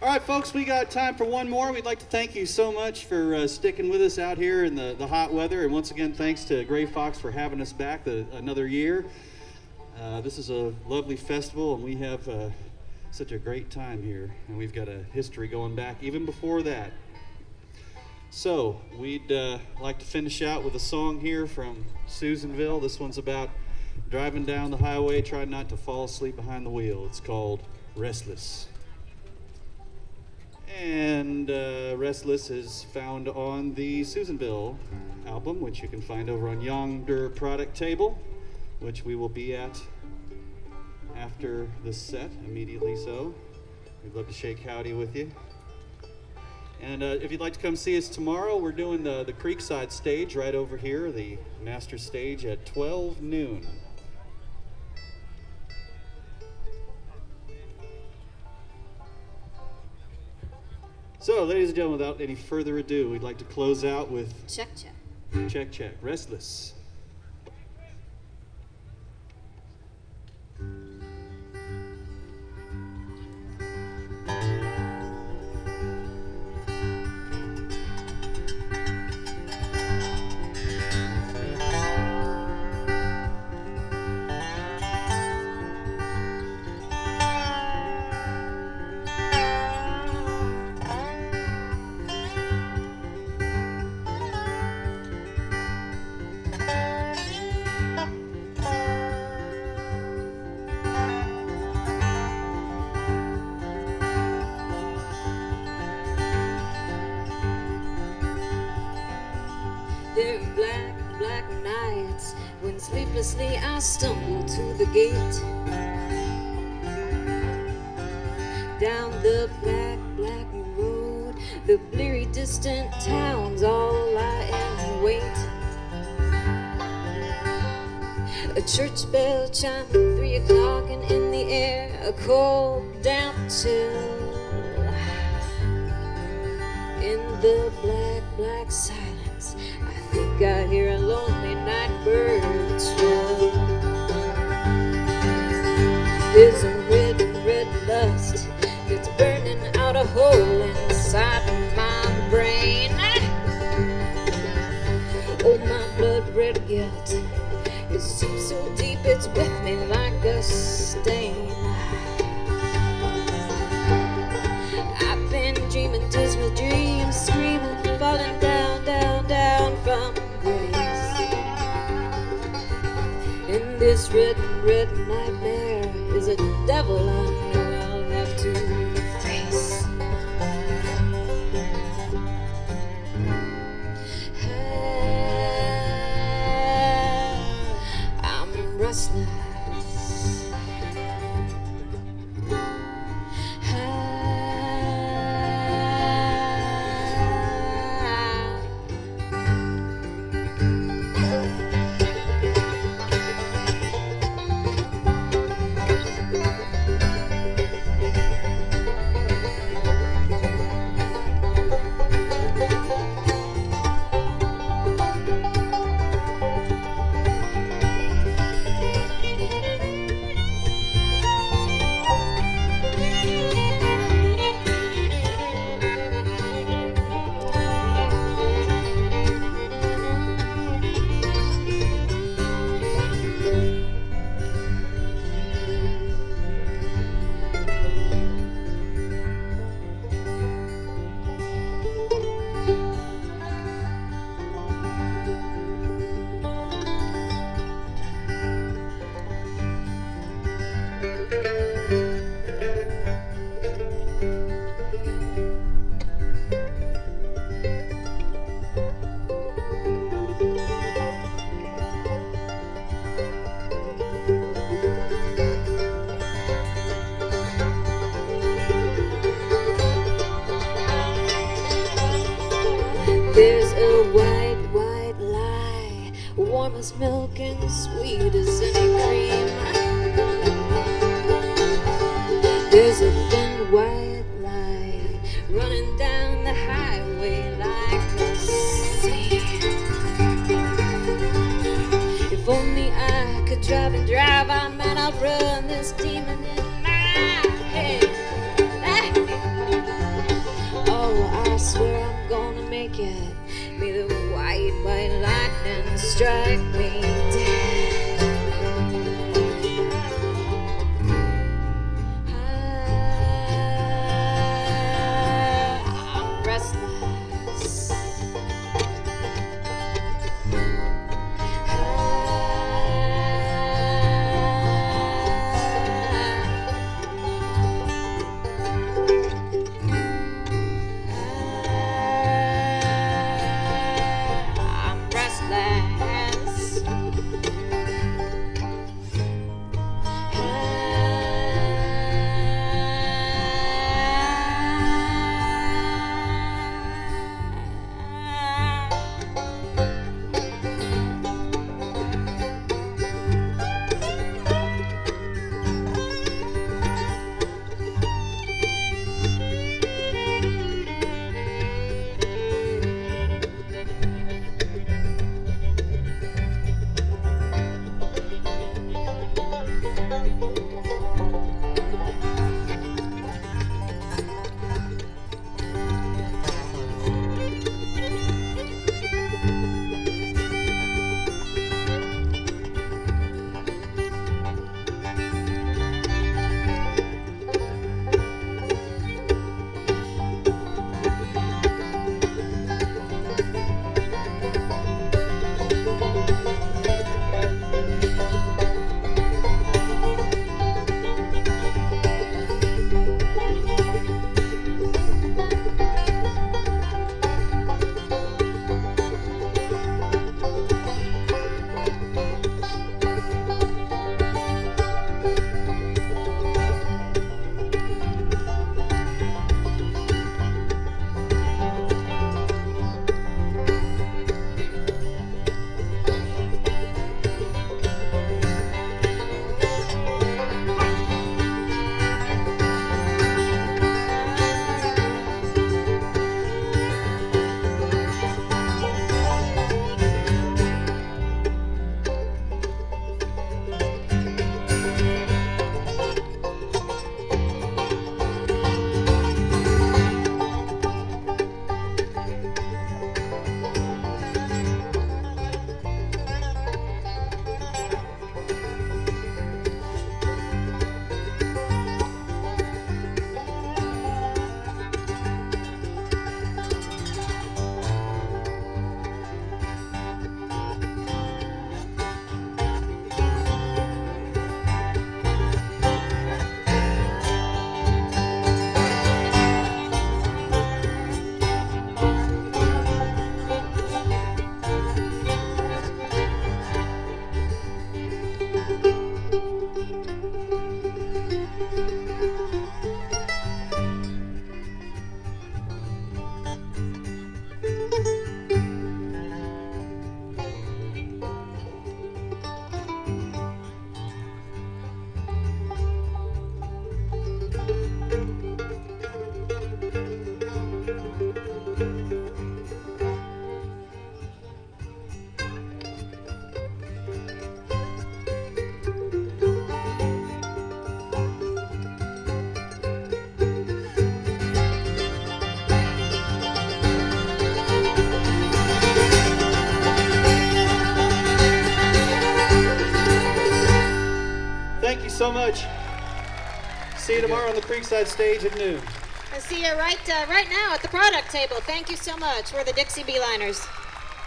All right, folks, we got time for one more. We'd like to thank you so much for sticking with us out here in the hot weather. And once again, thanks to Gray Fox for having us back another year. This is a lovely festival, and we have such a great time here. And we've got a history going back even before that. So we'd like to finish out with a song here from Susanville. This one's about driving down the highway, trying not to fall asleep behind the wheel. It's called Restless. And Restless is found on the Susanville album, which you can find over on yonder product table, which we will be at after this set, immediately so. We'd love to shake howdy with you. And if you'd like to come see us tomorrow, we're doing the Creekside stage right over here, the master stage at 12 noon. So, ladies and gentlemen, without any further ado, we'd like to close out with Check, check. Check, check. Restless. There are black, black nights when sleeplessly I stumble to the gate. Down the black, black road, the bleary distant towns all lie in wait. A church bell chiming 3 o'clock, and in the air a cold, damp chill. In the black, black silence, I think I hear a lonely night bird trill. There's a red, red lust that's burning out a hole inside my brain. Oh, my blood-red guilt, it seeps so deep it's with me like a stain. I've been dreaming dismal dreams, screaming, falling down, down, down from grace. And this red, red nightmare is a devil I know I'll have to face. I'm restless. There's a white, white lie, warm as milk and sweet as any cream. There's a thin white line running down the highway like a sea. If only I could drive and drive, I might outrun this demon in my head. and strike me dead. I'm restless. I'm restless. Thank you so much. See you tomorrow on the Creekside stage at noon. I'll see you right now at the product table. Thank you so much. We're the Dixie Beeliners.